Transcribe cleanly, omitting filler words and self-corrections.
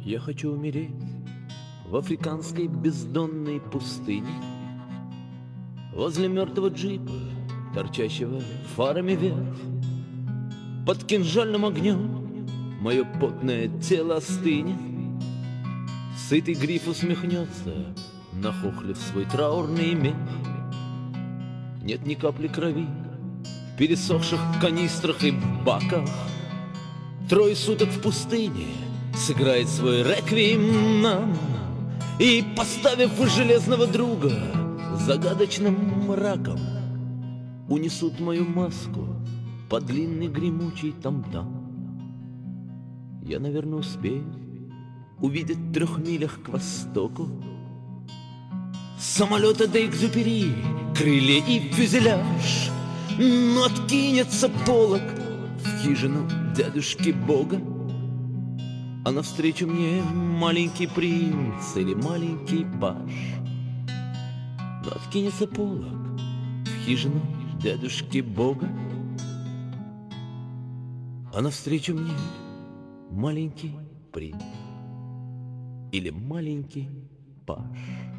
Я хочу умереть в африканской бездонной пустыне, возле мертвого джипа, торчащего фарами вверх. Под кинжальным огнем мое потное тело остынет. Сытый гриф усмехнется, нахохлив свой траурный мех. Нет ни капли крови в пересохших канистрах и баках. Трое суток в пустыне сыграет свой реквием нам, и, поставив железного друга загадочным мраком, унесут мою маску под длинный гремучий там-там. Я, наверное, успею увидеть в 3 милях к востоку самолета до Экзюпери, крылья и фюзеляж. Но откинется полог в хижину дядюшки Бога, а навстречу мне маленький принц или маленький паж. Но откинется полог в хижину дядюшки Бога, а навстречу мне маленький принц или маленький паж.